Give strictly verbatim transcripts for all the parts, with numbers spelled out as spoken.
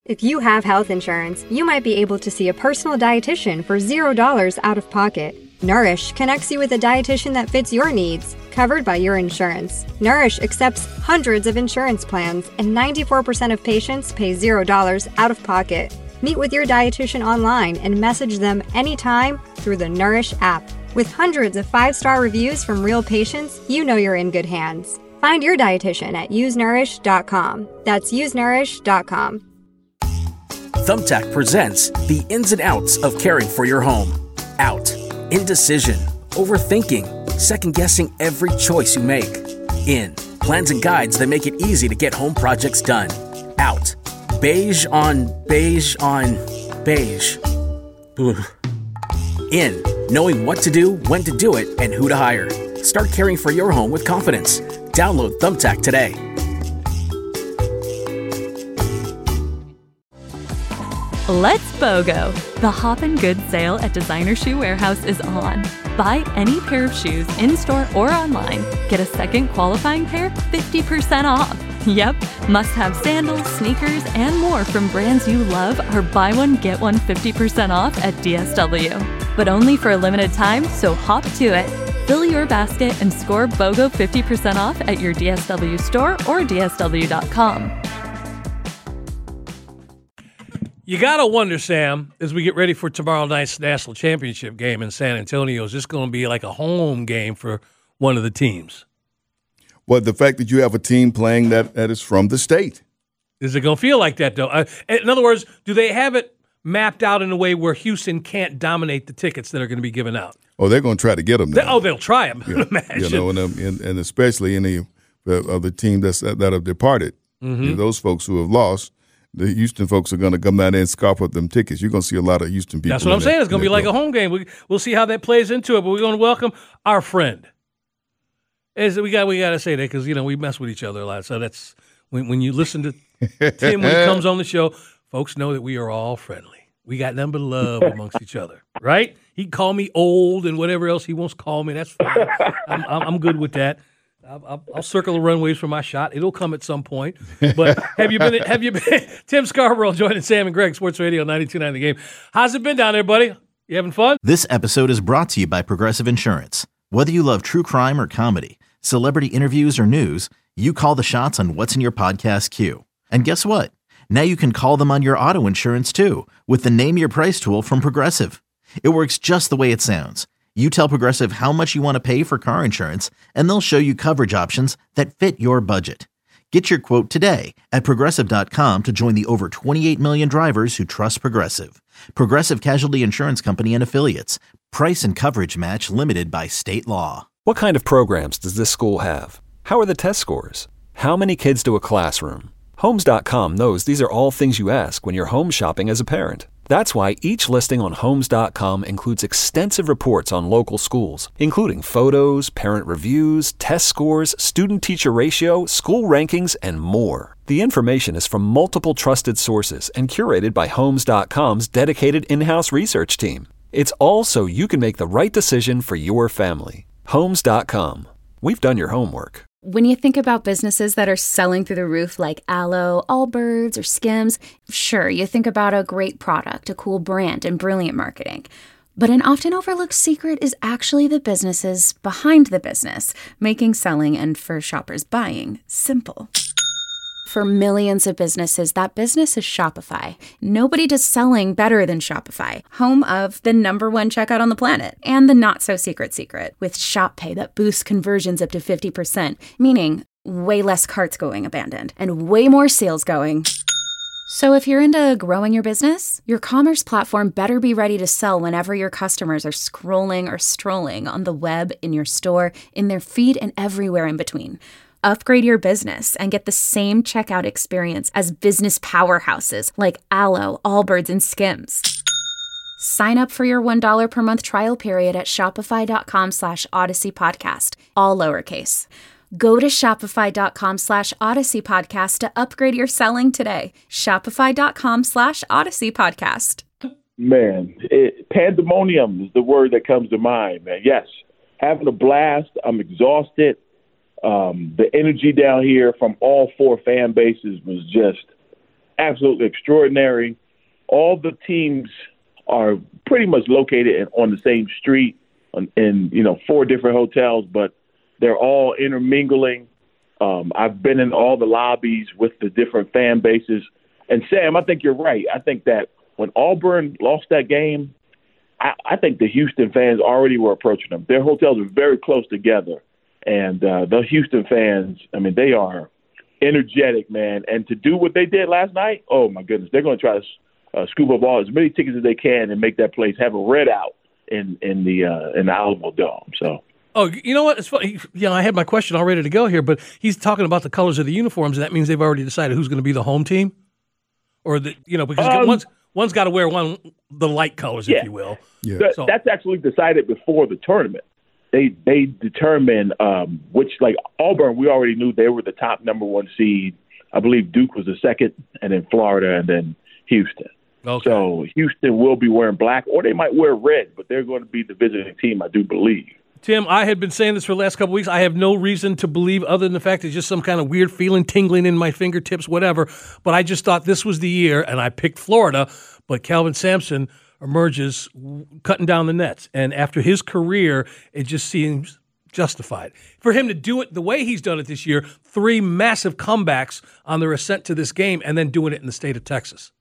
If you have health insurance, you might be able to see a personal dietitian for zero dollars out of pocket. Nourish connects you with a dietitian that fits your needs, covered by your insurance. Nourish accepts hundreds of insurance plans, and ninety-four percent of patients pay zero dollars out of pocket. Meet with your dietitian online and message them anytime through the Nourish app. With hundreds of five-star reviews from real patients, you know you're in good hands. Find your dietitian at use nourish dot com. That's use nourish dot com. Thumbtack presents the ins and outs of caring for your home. Out. Indecision. Overthinking. Second-guessing every choice you make. In. Plans and guides that make it easy to get home projects done. Out. Beige on beige on beige. Ugh. In. Knowing what to do, when to do it, and who to hire. Start caring for your home with confidence. Download Thumbtack today. Let's BOGO! The Hoppin' Good sale at Designer Shoe Warehouse is on. Buy any pair of shoes in-store or online. Get a second qualifying pair fifty percent off. Yep, must-have sandals, sneakers, and more from brands you love are buy one, get one fifty percent off at D S W. But only for a limited time, so hop to it. Fill your basket and score BOGO fifty percent off at your D S W store or D S W dot com. You got to wonder, Sam, as we get ready for tomorrow night's national championship game in San Antonio, is this going to be like a home game for one of the teams? Well, the fact that you have a team playing that, that is from the state. Is it going to feel like that, though? Uh, in other words, do they have it mapped out in a way where Houston can't dominate the tickets that are going to be given out? Oh, they're going to try to get them. They, oh, they'll try them, yeah. imagine. You know, and, um, and, and especially any of the team that's, that have departed, mm-hmm. you know, those folks who have lost, the Houston folks are going to come down there and scarf up them tickets. You're going to see a lot of Houston people. That's what I'm saying. That, it's going to be like a home game. We, we'll see how that plays into it, but we're going to welcome our friend. As we got we got to say that because, you know, we mess with each other a lot. So that's when, when you listen to Tim when he comes on the show, folks know that we are all friendly. We got nothing but love amongst each other, right? He can call me old and whatever else he wants to call me. That's fine. I'm, I'm, I'm good with that. I'll, I'll, I'll circle the runways for my shot. It'll come at some point. But have you been? Have you been? Tim Scarborough joining Sam and Greg, Sports Radio ninety-two point nine The Game. How's it been down there, buddy? You having fun? This episode is brought to you by Progressive Insurance. Whether you love true crime or comedy, celebrity interviews or news, you call the shots on what's in your podcast queue. And guess what? Now you can call them on your auto insurance too with the Name Your Price tool from Progressive. It works just the way it sounds. You tell Progressive how much you want to pay for car insurance, and they'll show you coverage options that fit your budget. Get your quote today at Progressive dot com to join the over twenty-eight million drivers who trust Progressive. Progressive Casualty Insurance Company and Affiliates. Price and coverage match limited by state law. What kind of programs does this school have? How are the test scores? How many kids do a classroom? Homes dot com knows these are all things you ask when you're home shopping as a parent. That's why each listing on Homes dot com includes extensive reports on local schools, including photos, parent reviews, test scores, student-teacher ratio, school rankings, and more. The information is from multiple trusted sources and curated by Homes dot com's dedicated in-house research team. It's all so you can make the right decision for your family. Homes dot com. We've done your homework. When you think about businesses that are selling through the roof like Aloe, Allbirds, or Skims, sure, you think about a great product, a cool brand, and brilliant marketing. But an often overlooked secret is actually the businesses behind the business, making selling and, for shoppers, buying simple. For millions of businesses, that business is Shopify. Nobody does selling better than Shopify, home of the number one checkout on the planet, and the not-so-secret secret, with Shop Pay that boosts conversions up to fifty percent, meaning way less carts going abandoned, and way more sales going. So if you're into growing your business, your commerce platform better be ready to sell whenever your customers are scrolling or strolling on the web, in your store, in their feed, and everywhere in between. Upgrade your business and get the same checkout experience as business powerhouses like Aloe, Allbirds, and Skims. Sign up for your one dollar per month trial period at shopify dot com slash odyssey podcast, all lowercase. Go to shopify dot com slash odyssey podcast to upgrade your selling today. shopify dot com slash odyssey podcast. Man, it, pandemonium is the word that comes to mind, man. Yes, having a blast. I'm exhausted. Um, the energy down here from all four fan bases was just absolutely extraordinary. All the teams are pretty much located in, on the same street in, in, you know, four different hotels, but they're all intermingling. Um, I've been in all the lobbies with the different fan bases. And, Sam, I think you're right. I think that when Auburn lost that game, I, I think the Houston fans already were approaching them. Their hotels are very close together. And uh, the Houston fans, I mean, they are energetic, man. And to do what they did last night, oh, my goodness, they're going to try to uh, scoop up all as many tickets as they can and make that place have a red out in, in the uh, in the Alamo Dome. So. Oh, you know what? It's funny. You know, I had my question all ready to go here, but he's talking about the colors of the uniforms, and that means they've already decided who's going to be the home team? Or, the you know, because um, one's, one's got to wear one the light colors, yeah. if you will. Yeah. That, so. That's actually decided before the tournament. They they determine um, which, like Auburn, we already knew they were the top number one seed. I believe Duke was the second, and then Florida, and then Houston. Okay. So Houston will be wearing black, or they might wear red, but they're going to be the visiting team, I do believe. Tim, I had been saying this for the last couple of weeks. I have no reason to believe other than the fact it's just some kind of weird feeling tingling in my fingertips, whatever. But I just thought this was the year, and I picked Florida. But Kelvin Sampson emerges cutting down the nets. And after his career, it just seems justified. For him to do it the way he's done it this year, three massive comebacks on their ascent to this game, and then doing it in the state of Texas.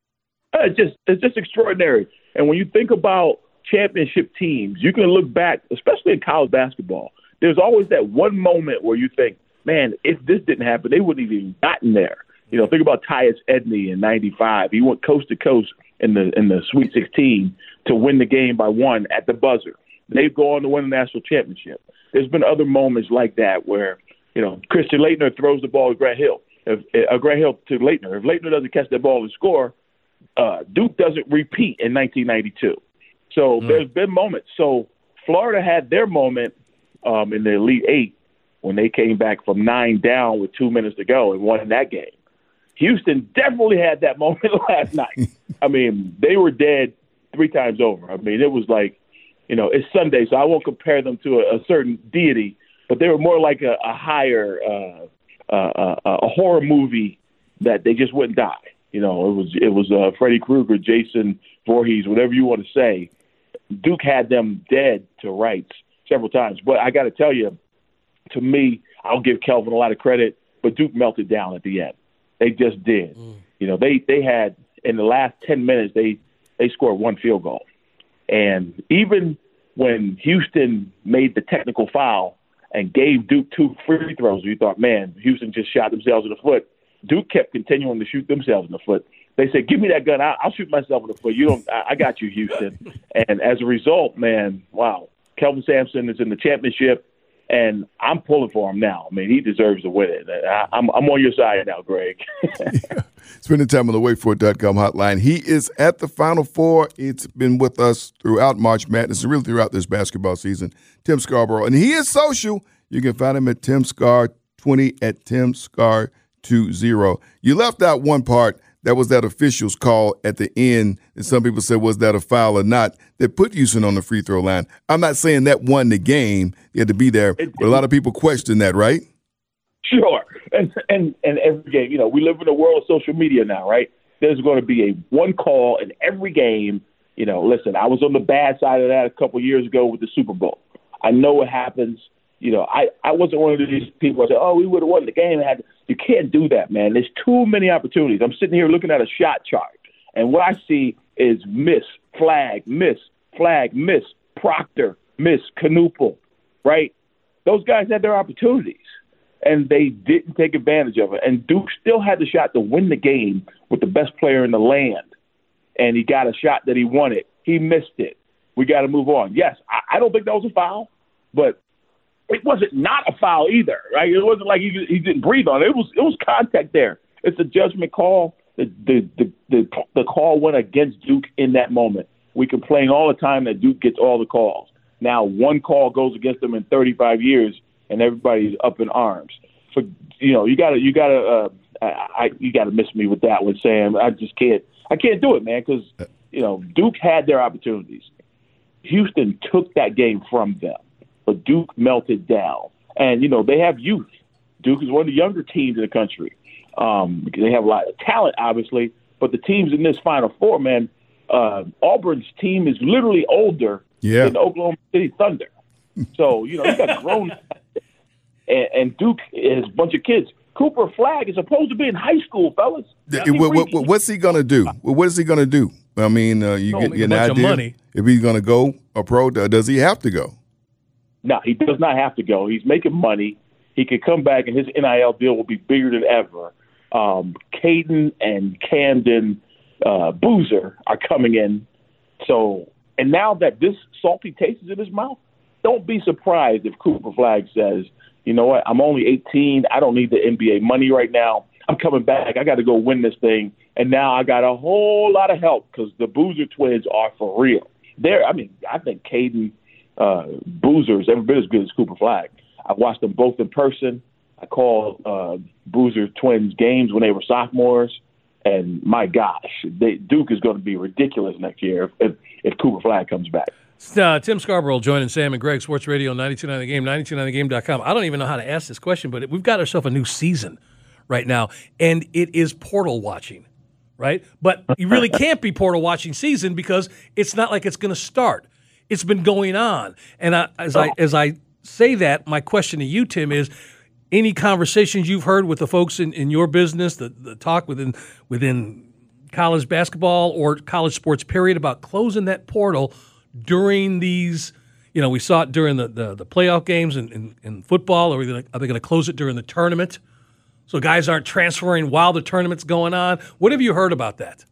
Uh, it's just it's just extraordinary. And when you think about championship teams, you can look back, especially in college basketball, there's always that one moment where you think, man, if this didn't happen, they wouldn't have even gotten there. You know, think about Tyus Edney in ninety-five. He went coast to coast in the in the Sweet sixteen to win the game by one at the buzzer. They've gone to win the national championship. There's been other moments like that where, you know, Christian Laettner throws the ball to Grant Hill. If uh, Grant Hill to Laettner. If Laettner doesn't catch that ball and score, uh, Duke doesn't repeat in nineteen ninety-two. So mm. there's been moments. So Florida had their moment um, in the Elite Eight when they came back from nine down with two minutes to go and won that game. Houston definitely had that moment last night. I mean, they were dead three times over. I mean, it was like, you know, it's Sunday, so I won't compare them to a, a certain deity, but they were more like a, a higher, uh, uh, uh, a horror movie that they just wouldn't die. You know, it was it was uh, Freddy Krueger, Jason Voorhees, whatever you want to say. Duke had them dead to rights several times. But I got to tell you, to me, I'll give Kelvin a lot of credit, but Duke melted down at the end. They just did. Mm. You know, they, they had, in the last ten minutes, they, they scored one field goal. And even when Houston made the technical foul and gave Duke two free throws, you thought, man, Houston just shot themselves in the foot. Duke kept continuing to shoot themselves in the foot. They said, give me that gun. I'll, I'll shoot myself in the foot. You don't. I, I got you, Houston. And as a result, man, wow, Kelvin Sampson is in the championship, and I'm pulling for him now. I mean, he deserves to win it. I, I'm, I'm on your side now, Greg. Yeah. Spending time on the wait for it dot com hotline. He is at the Final Four. It's been with us throughout March Madness and really throughout this basketball season. Tim Scarborough. And he is social. You can find him at Tim Scar twenty at Tim Scar twenty. You left out one part. That was that official's call at the end, and some people said, was that a foul or not, that put Houston on the free throw line. I'm not saying that won the game. You had to be there, but a lot of people question that, right? Sure. And, and, and every game, you know, we live in a world of social media now, right? There's going to be a one call in every game. You know, listen, I was on the bad side of that a couple of years ago with the Super Bowl. I know what happens. You know, I, I wasn't one of these people that said, oh, we would have won the game. Had You can't do that, man. There's too many opportunities. I'm sitting here looking at a shot chart, and what I see is miss, flag, miss, flag, miss, Proctor, miss, Knuppel, right? Those guys had their opportunities, and they didn't take advantage of it. And Duke still had the shot to win the game with the best player in the land, and he got a shot that he wanted. He missed it. We got to move on. Yes, I, I don't think that was a foul, but it wasn't not a foul either, right? It wasn't like he he didn't breathe on it. It was it was contact there. It's a judgment call. The the the the, the call went against Duke in that moment. We complain all the time that Duke gets all the calls. Now one call goes against them in thirty-five years, and everybody's up in arms. So you know you gotta you gotta uh, I, I you gotta miss me with that one, Sam. I just can't I can't do it, man, because you know Duke had their opportunities. Houston took that game from them. But Duke melted down. And, you know, they have youth. Duke is one of the younger teams in the country. Um, they have a lot of talent, obviously, but the teams in this Final Four, man, uh, Auburn's team is literally older yeah. than Oklahoma City Thunder. So, you know, you got grown and, and Duke is a bunch of kids. Cooper Flagg is supposed to be in high school, fellas. What, what, what's he going to do? What is he going to do? I mean, uh, you get, get an idea money. If he's going to go a pro, does he have to go? No, he does not have to go. He's making money. He could come back, and his N I L deal will be bigger than ever. Um, Caden and Camden uh, Boozer are coming in. So, and now that this salty taste is in his mouth, don't be surprised if Cooper Flagg says, you know what, I'm only eighteen. I don't need the N B A money right now. I'm coming back. I got to go win this thing. And now I got a whole lot of help because the Boozer twins are for real. They're, I mean, I think Caden uh, Boozer is every bit as good as Cooper Flagg. I watched them both in person. I called uh, Boozer twins games when they were sophomores. And my gosh, they, Duke is going to be ridiculous next year if, if, if Cooper Flagg comes back. Uh, Tim Scarborough joining Sam and Greg, Sports Radio ninety-two point nine The Game, ninety-two point nine the game dot com. I don't even know how to ask this question, but we've got ourselves a new season right now, and it is portal watching, right? But you really can't be portal watching season because it's not like it's going to start. It's been going on. And I, as I as I say that, my question to you, Tim, is any conversations you've heard with the folks in, in your business, the, the talk within within college basketball or college sports period about closing that portal during these, you know, we saw it during the, the, the playoff games in, in, in football. Are, we gonna, are they going to close it during the tournament so guys aren't transferring while the tournament's going on? What have you heard about that?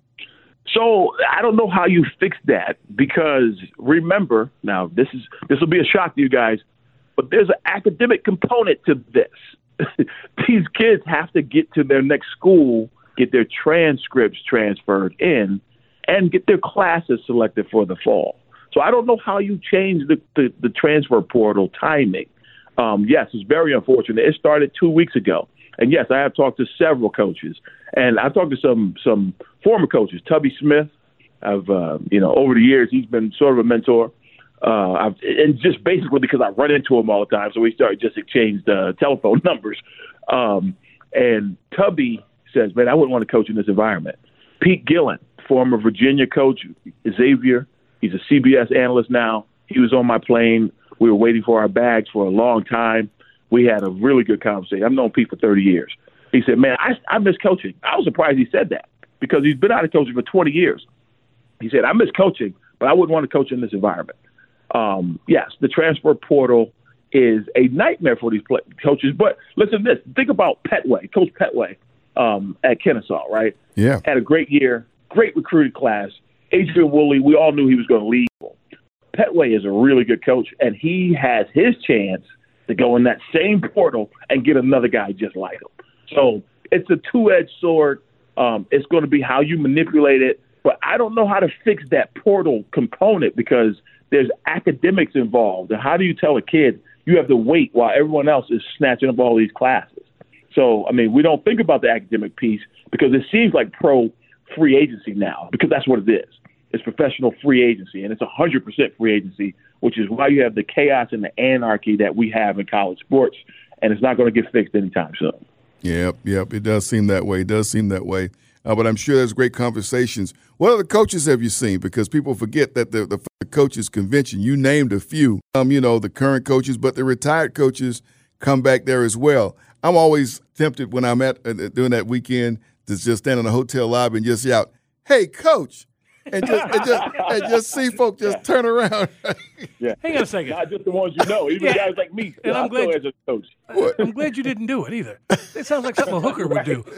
So I don't know how you fix that because remember, now this is this will be a shock to you guys, but there's an academic component to this. These kids have to get to their next school, get their transcripts transferred in, and get their classes selected for the fall. So I don't know how you change the, the, the transfer portal timing. Um, yes, it's very unfortunate. It started two weeks ago. And, yes, I have talked to several coaches. And I've talked to some some former coaches. Tubby Smith, I've, uh, you know, over the years, he's been sort of a mentor. Uh, I've, and just basically because I run into him all the time, so we started just exchanged uh, telephone numbers. Um, and Tubby says, man, I wouldn't want to coach in this environment. Pete Gillen, former Virginia coach, Xavier. He's a C B S analyst now. He was on my plane. We were waiting for our bags for a long time. We had a really good conversation. I've known Pete for thirty years. He said, man, I, I miss coaching. I was surprised he said that because he's been out of coaching for twenty years. He said, I miss coaching, but I wouldn't want to coach in this environment. Um, yes, the transfer portal is a nightmare for these play- coaches. But listen to this. Think about Petway, Coach Petway um, at Kennesaw, right? Yeah. Had a great year. Great recruiting class. Adrian Woolley, we all knew he was going to leave. Petway is a really good coach, and he has his chance to go in that same portal and get another guy just like him. So it's a two-edged sword. Um, it's going to be how you manipulate it, but I don't know how to fix that portal component because there's academics involved. And how do you tell a kid you have to wait while everyone else is snatching up all these classes? So, I mean, we don't think about the academic piece because it seems like pro free agency now because that's what it is. It's professional free agency, and it's one hundred percent free agency, which is why you have the chaos and the anarchy that we have in college sports, and it's not going to get fixed anytime soon. Yep, yep, it does seem that way. It does seem that way. Uh, but I'm sure there's great conversations. What other coaches have you seen? Because people forget that the, the, the coaches convention, you named a few, um, you know, the current coaches, but the retired coaches come back there as well. I'm always tempted when I'm at uh, during that weekend to just stand in a hotel lobby and just shout, "Hey, coach!" and just and just, and just see folk just turn around. Yeah, hang on a second. Not just the ones you know, even Yeah. guys like me. And I'm glad as a coach. What? I'm glad you didn't do it either. It sounds like something a hooker would do.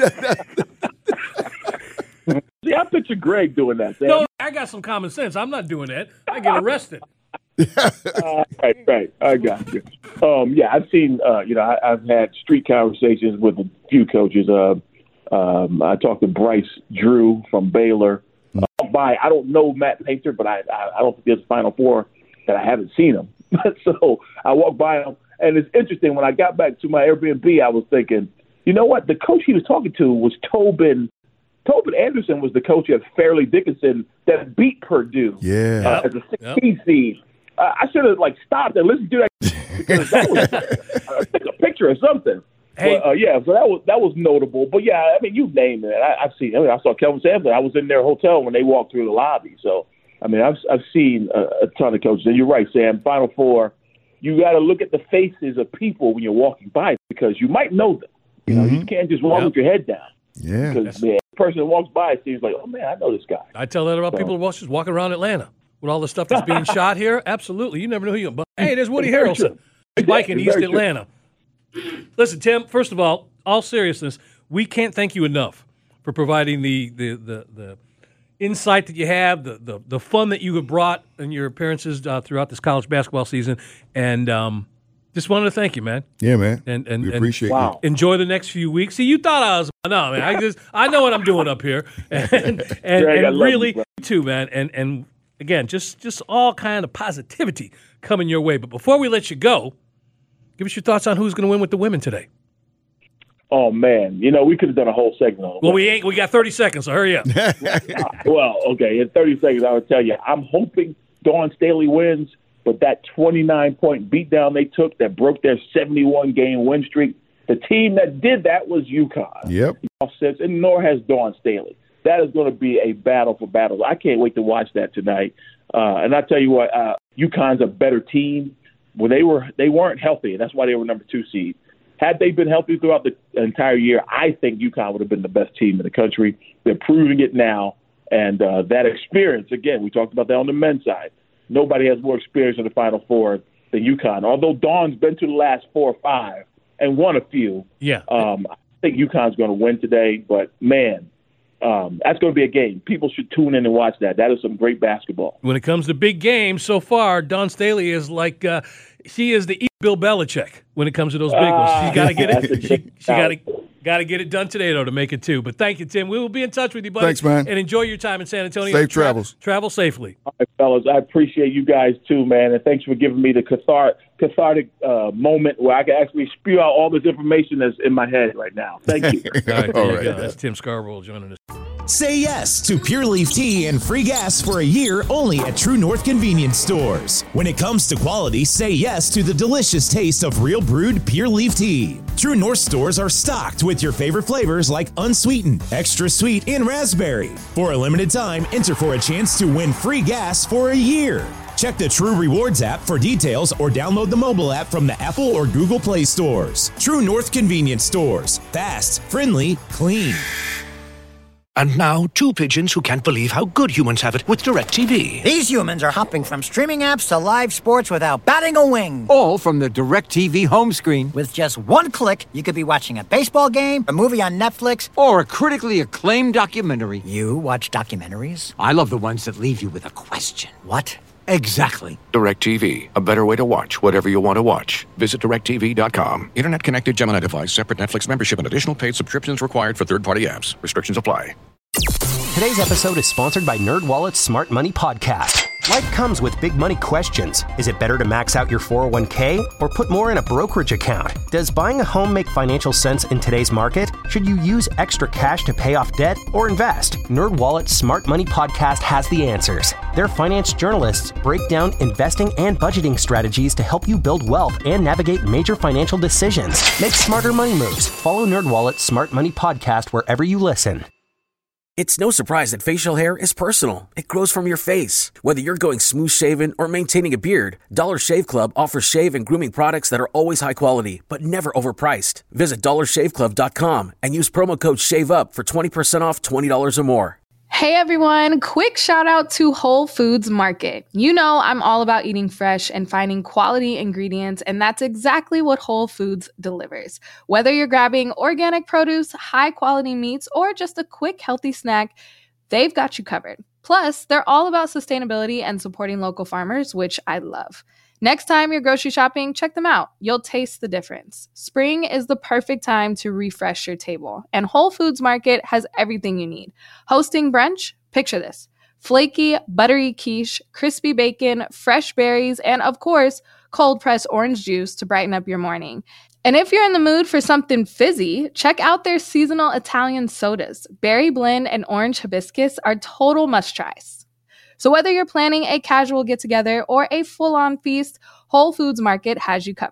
See, I picture Greg doing that. Sam. No, I got some common sense. I'm not doing that. I get arrested. uh, right, right. I got you. Um, yeah, I've seen. Uh, you know, I, I've had street conversations with a few coaches. Uh, um, I talked to Bryce Drew from Baylor. Uh, by I don't know Matt Painter, but I, I I don't think there's a Final Four that I haven't seen him. So I walked by him, and it's interesting. When I got back to my Airbnb, I was thinking, you know what? The coach he was talking to was Tobin. Tobin Anderson was the coach of Fairleigh Dickinson that beat Purdue Yeah. uh, as a sixteen yep. seed. Uh, I should have like stopped and listened to that because that was uh, take a picture or something. Hey, But, uh, yeah, so that was that was notable. But yeah, I mean, you name it. I, I've seen. I mean, I saw Kelvin Sampson. I was in their hotel when they walked through the lobby. So I mean, I've I've seen a, a ton of coaches. And you're right, Sam. Final Four. You got to look at the faces of people when you're walking by because you might know them. You know, mm-hmm. you can't just walk yep. with your head down. Yeah. Because man, the person that walks by seems like, oh man, I know this guy. I tell that about so. people who just walking around Atlanta with all the stuff that's being shot here. Absolutely, you never know who you. But hey, there's Woody Harrelson, biking East Atlanta. Listen, Tim. First of all. All seriousness, we can't thank you enough for providing the the, the, the insight that you have, the, the the fun that you have brought in your appearances uh, throughout this college basketball season, and um, just wanted to thank you, man. Yeah, man. And and, we appreciate and wow. enjoy the next few weeks. See, you thought I was no, man. I just I know what I'm doing up here, and and, Greg, and really you, too, man. And and again, just just all kind of positivity coming your way. But before we let you go, give us your thoughts on who's going to win with the women today. Oh man, you know we could have done a whole segment on it. Well, we ain't. We got thirty seconds, so hurry up. Well, okay, in thirty seconds, I would tell you, I'm hoping Dawn Staley wins, but that twenty-nine point beatdown they took that broke their seventy-one game win streak, the team that did that was UConn. Yep. And nor has Dawn Staley. That is going to be a battle for battles. I can't wait to watch that tonight. Uh, and I tell you what, uh, UConn's a better team. Well, they were they weren't healthy, and that's why they were number two seed. Had they been healthy throughout the entire year, I think UConn would have been the best team in the country. They're proving it now. And uh, that experience, again, we talked about that on the men's side. Nobody has more experience in the Final Four than UConn. Although Dawn's been to the last four or five and won a few. Yeah. Um, I think UConn's going to win today. But, man, um, that's going to be a game. People should tune in and watch that. That is some great basketball. When it comes to big games, so far, Dawn Staley is like uh, – she is the Bill Belichick when it comes to those big uh, ones. She got to get it. She, she got to got to get it done today, though, to make it two. But thank you, Tim. We will be in touch with you, buddy. Thanks, man. And enjoy your time in San Antonio. Safe Tra- travels. Travel safely. All right, fellas. I appreciate you guys too, man. And thanks for giving me the cathartic, cathartic uh, moment where I can actually spew out all this information that's in my head right now. Thank you. all right, all there right, you go. That's Tim Scarborough joining us. Say yes to Pure Leaf Tea and free gas for a year only at True North Convenience Stores. When it comes to quality, say yes to the delicious taste of real brewed Pure Leaf Tea. True North stores are stocked with your favorite flavors like unsweetened, extra sweet, and raspberry. For a limited time, enter for a chance to win free gas for a year. Check the True Rewards app for details or download the mobile app from the Apple or Google Play stores. True North Convenience Stores. Fast, friendly, clean. And now, two pigeons who can't believe how good humans have it with DirecTV. These humans are hopping from streaming apps to live sports without batting a wing. All from the DirecTV home screen. With just one click, you could be watching a baseball game, a movie on Netflix, or a critically acclaimed documentary. You watch documentaries? I love the ones that leave you with a question. What? Exactly. DirecTV, a better way to watch whatever you want to watch. Visit direct T V dot com. Internet connected Gemini device, separate Netflix membership, and additional paid subscriptions required for third-party apps. Restrictions apply. Today's episode is sponsored by NerdWallet's Smart Money Podcast. Life comes with big money questions. Is it better to max out your four oh one k or put more in a brokerage account? Does buying a home make financial sense in today's market? Should you use extra cash to pay off debt or invest? NerdWallet's Smart Money Podcast has the answers. Their finance journalists break down investing and budgeting strategies to help you build wealth and navigate major financial decisions. Make smarter money moves. Follow NerdWallet's Smart Money Podcast wherever you listen. It's no surprise that facial hair is personal. It grows from your face. Whether you're going smooth shaven or maintaining a beard, Dollar Shave Club offers shave and grooming products that are always high quality, but never overpriced. Visit dollar shave club dot com and use promo code SHAVEUP for twenty percent off twenty dollars or more. Hey everyone, quick shout out to Whole Foods Market. You know I'm all about eating fresh and finding quality ingredients, and that's exactly what Whole Foods delivers. Whether you're grabbing organic produce, high quality meats, or just a quick healthy snack, they've got you covered. Plus, they're all about sustainability and supporting local farmers, which I love. Next time you're grocery shopping, check them out. You'll taste the difference. Spring is the perfect time to refresh your table, and Whole Foods Market has everything you need. Hosting brunch? Picture this. Flaky, buttery quiche, crispy bacon, fresh berries, and of course, cold-pressed orange juice to brighten up your morning. And if you're in the mood for something fizzy, check out their seasonal Italian sodas. Berry blend and orange hibiscus are total must-tries. So whether you're planning a casual get-together or a full-on feast, Whole Foods Market has you covered.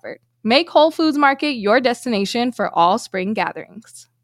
Make Whole Foods Market your destination for all spring gatherings.